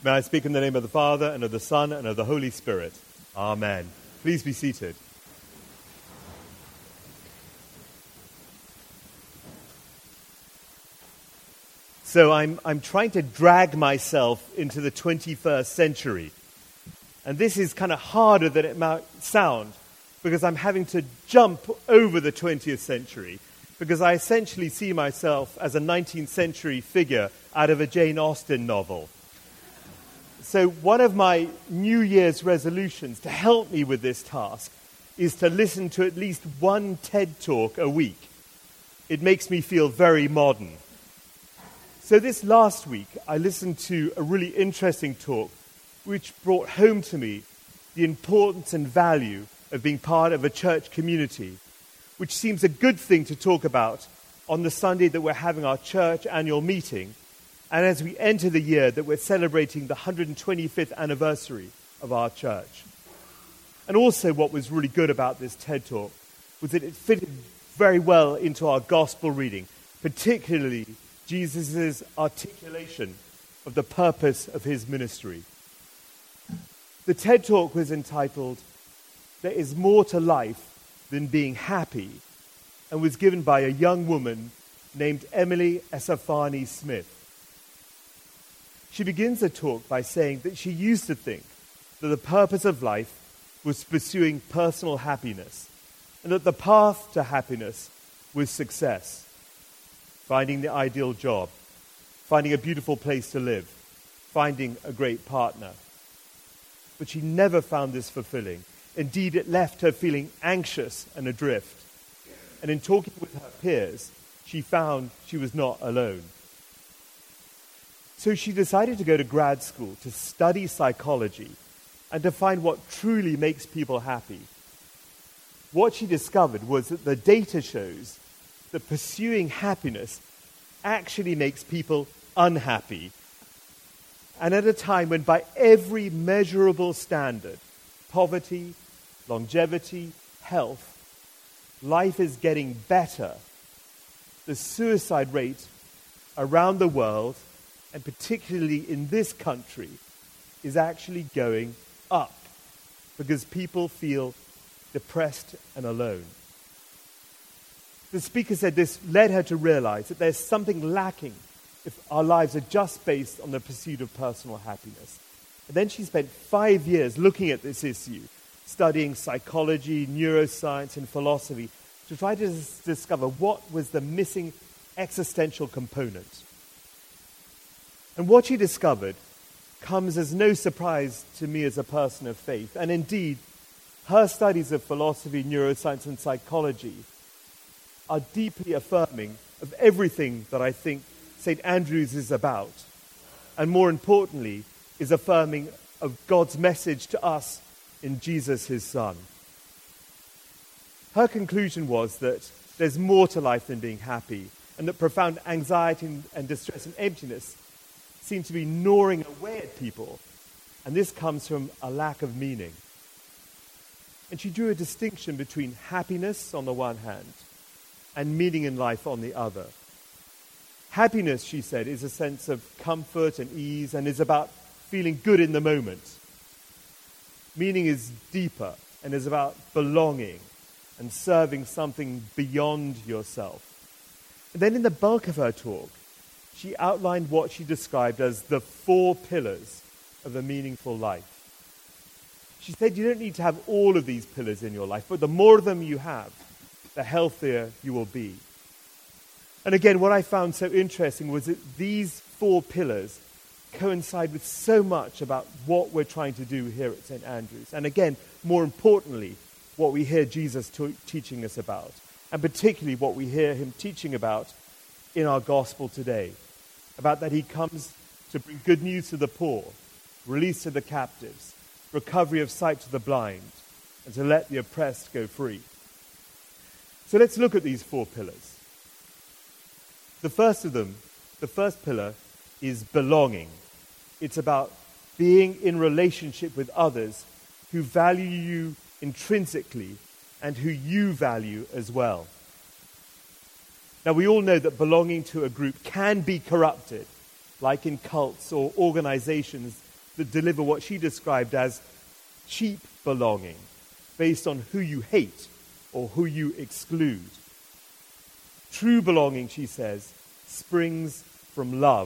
May I speak in the name of the Father, and of the Son, and of the Holy Spirit. Amen. Please be seated. So I'm trying to drag myself into the 21st century. And this is kind of harder than it might sound, because I'm having to jump over the 20th century, because I essentially see myself as a 19th century figure out of a Jane Austen novel. So one of my New Year's resolutions to help me with this task is to listen to at least one TED Talk a week. It makes me feel very modern. So this last week, I listened to a really interesting talk which brought home to me the importance and value of being part of a church community, which seems a good thing to talk about on the Sunday that we're having our church annual meeting, and as we enter the year that we're celebrating the 125th anniversary of our church. And also what was really good about this TED Talk was that it fitted very well into our gospel reading, particularly Jesus' articulation of the purpose of his ministry. The TED Talk was entitled, "There is More to Life Than Being Happy," and was given by a young woman named Emily Esafani Smith. She begins the talk by saying that she used to think that the purpose of life was pursuing personal happiness, and that the path to happiness was success, finding the ideal job, finding a beautiful place to live, finding a great partner. But she never found this fulfilling. Indeed, it left her feeling anxious and adrift. And in talking with her peers, she found she was not alone. So she decided to go to grad school to study psychology and to find what truly makes people happy. What she discovered was that the data shows that pursuing happiness actually makes people unhappy. And at a time when by every measurable standard, poverty, longevity, health, life is getting better, the suicide rate around the world, and particularly in this country, is actually going up because people feel depressed and alone. The speaker said this led her to realize that there's something lacking if our lives are just based on the pursuit of personal happiness. And then she spent 5 years looking at this issue, studying psychology, neuroscience, and philosophy to try to discover what was the missing existential component. And what she discovered comes as no surprise to me as a person of faith. And indeed, her studies of philosophy, neuroscience, and psychology are deeply affirming of everything that I think St. Andrew's is about. And more importantly, is affirming of God's message to us in Jesus, his Son. Her conclusion was that there's more to life than being happy, and that profound anxiety and distress and emptiness seem to be gnawing away at people, and this comes from a lack of meaning. And she drew a distinction between happiness on the one hand and meaning in life on the other. Happiness, she said, is a sense of comfort and ease and is about feeling good in the moment. Meaning is deeper and is about belonging and serving something beyond yourself. And then in the bulk of her talk, she outlined what she described as the 4 pillars of a meaningful life. She said you don't need to have all of these pillars in your life, but the more of them you have, the healthier you will be. And again, what I found so interesting was that these 4 pillars coincide with so much about what we're trying to do here at St. Andrew's. And again, more importantly, what we hear Jesus teaching us about, and particularly what we hear him teaching about in our gospel today, about that he comes to bring good news to the poor, release to the captives, recovery of sight to the blind, and to let the oppressed go free. So let's look at these 4 pillars. The first of them, the first pillar, is belonging. It's about being in relationship with others who value you intrinsically and who you value as well. Now, we all know that belonging to a group can be corrupted, like in cults or organizations that deliver what she described as cheap belonging, based on who you hate or who you exclude. True belonging, she says, springs from love.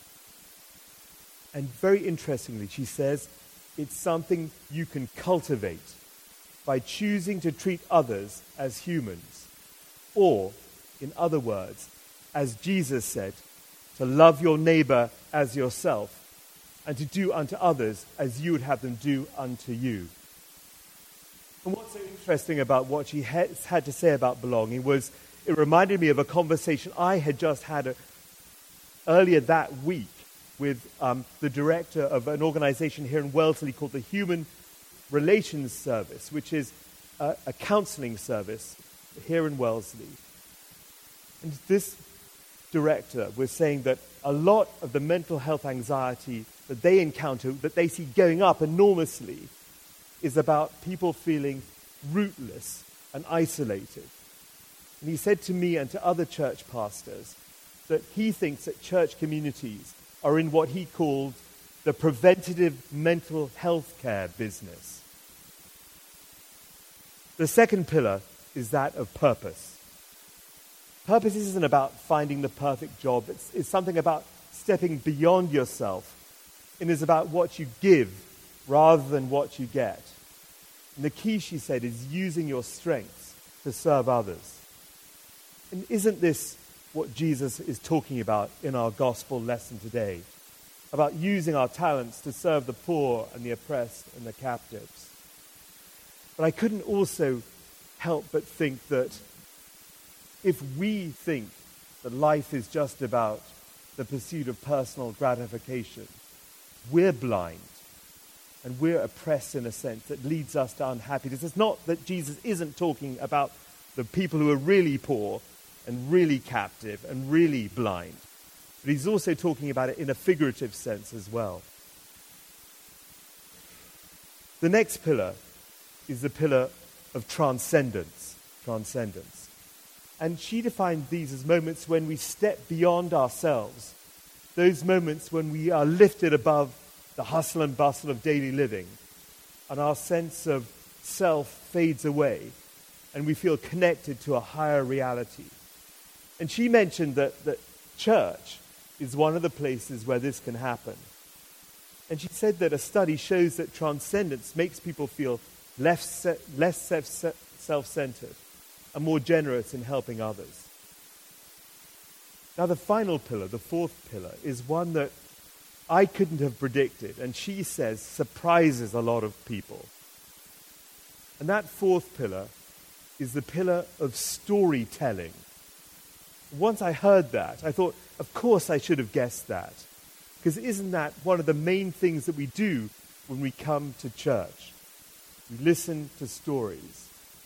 And very interestingly, she says, it's something you can cultivate by choosing to treat others as humans. Or, in other words, as Jesus said, to love your neighbor as yourself, and to do unto others as you would have them do unto you. And what's so interesting about what she had to say about belonging was it reminded me of a conversation I had just had earlier that week with the director of an organization here in Wellesley called the Human Relations Service, which is a counseling service here in Wellesley. And this director was saying that a lot of the mental health anxiety that they encounter, that they see going up enormously, is about people feeling rootless and isolated. And he said to me and to other church pastors that he thinks that church communities are in what he called the preventative mental health care business. The second pillar is that of purpose. Purpose isn't about finding the perfect job. It's something about stepping beyond yourself. And is about what you give rather than what you get. And the key, she said, is using your strengths to serve others. And isn't this what Jesus is talking about in our gospel lesson today? About using our talents to serve the poor and the oppressed and the captives. But I couldn't also help but think that if we think that life is just about the pursuit of personal gratification, we're blind and we're oppressed in a sense that leads us to unhappiness. It's not that Jesus isn't talking about the people who are really poor and really captive and really blind, but he's also talking about it in a figurative sense as well. The next pillar is the pillar of transcendence. Transcendence. And she defined these as moments when we step beyond ourselves, those moments when we are lifted above the hustle and bustle of daily living, and our sense of self fades away, and we feel connected to a higher reality. And she mentioned that church is one of the places where this can happen. And she said that a study shows that transcendence makes people feel less self-centered and more generous in helping others. Now the final pillar, the fourth pillar, is one that I couldn't have predicted, and she says surprises a lot of people. And that fourth pillar is the pillar of storytelling. Once I heard that, I thought, of course I should have guessed that. Because isn't that one of the main things that we do when we come to church? We listen to stories.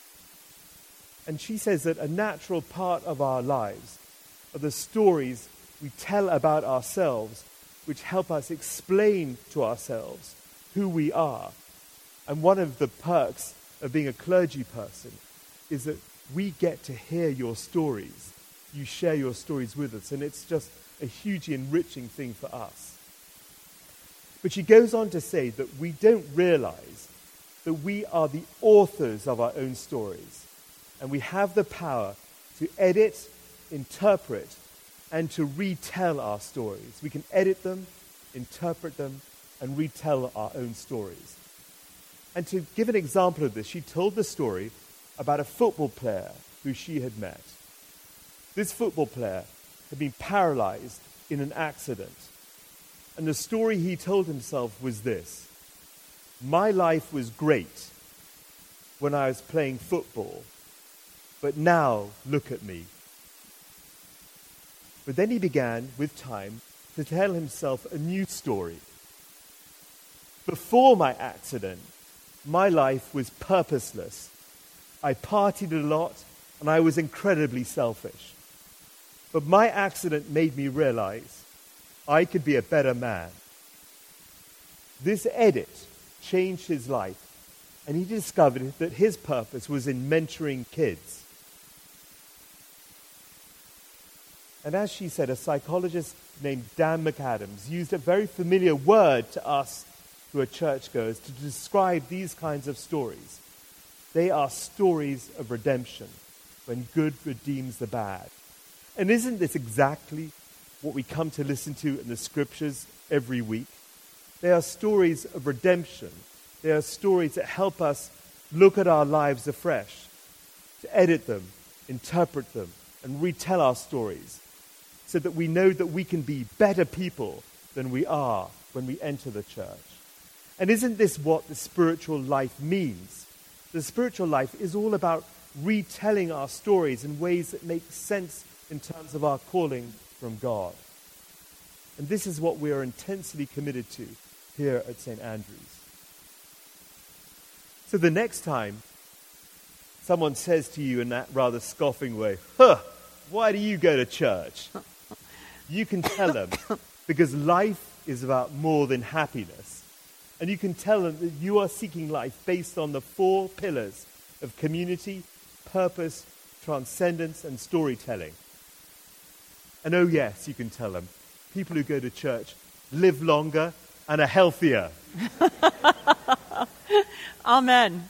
And she says that a natural part of our lives are the stories we tell about ourselves, which help us explain to ourselves who we are. And one of the perks of being a clergy person is that we get to hear your stories. You share your stories with us, and it's just a hugely enriching thing for us. But she goes on to say that we don't realize that we are the authors of our own stories, and we have the power to edit, interpret, and to retell our stories. We can edit them, interpret them, and retell our own stories. And to give an example of this, she told the story about a football player who she had met. This football player had been paralyzed in an accident. And the story he told himself was this: my life was great when I was playing football, but now look at me. But then he began, with time, to tell himself a new story. Before my accident, my life was purposeless. I partied a lot, and I was incredibly selfish. But my accident made me realize I could be a better man. This edit changed his life, and he discovered that his purpose was in mentoring kids. And as she said, a psychologist named Dan McAdams used a very familiar word to us who are churchgoers to describe these kinds of stories. They are stories of redemption, when good redeems the bad. And isn't this exactly what we come to listen to in the scriptures every week? They are stories of redemption. They are stories that help us look at our lives afresh, to edit them, interpret them, and retell our stories, so that we know that we can be better people than we are when we enter the church. And isn't this what the spiritual life means? The spiritual life is all about retelling our stories in ways that make sense in terms of our calling from God. And this is what we are intensely committed to here at St. Andrews. So the next time someone says to you in that rather scoffing way, why do you go to church? You can tell them, because life is about more than happiness. And you can tell them that you are seeking life based on the 4 pillars of community, purpose, transcendence, and storytelling. And oh yes, you can tell them, people who go to church live longer and are healthier. Amen.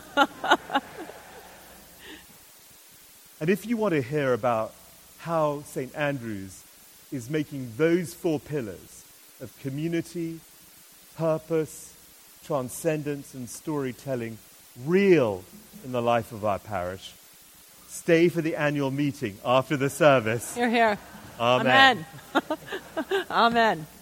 And if you want to hear about how St. Andrews is making those 4 pillars of community, purpose, transcendence, and storytelling real in the life of our parish, stay for the annual meeting after the service. You're here. Amen. Amen. Amen.